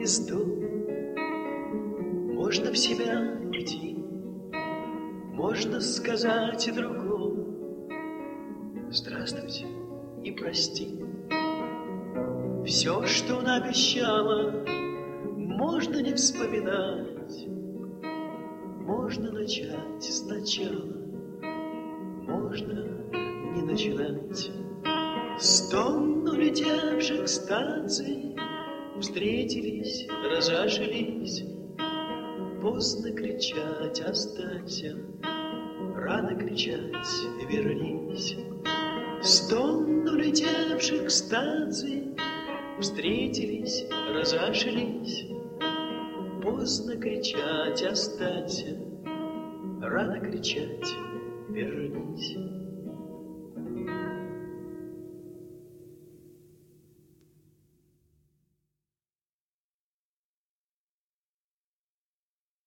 езду. Можно в себя уйти, можно сказать и другому здравствуйте и прости. Все, что он обещала, можно не вспоминать, можно начать сначала, можно не начинать. 100 улетевших станций встретились, разошлись. Поздно кричать «останься», рано кричать «вернись». 100 улетевших станций встретились, разошлись. Поздно кричать «останься», рано кричать «вернись».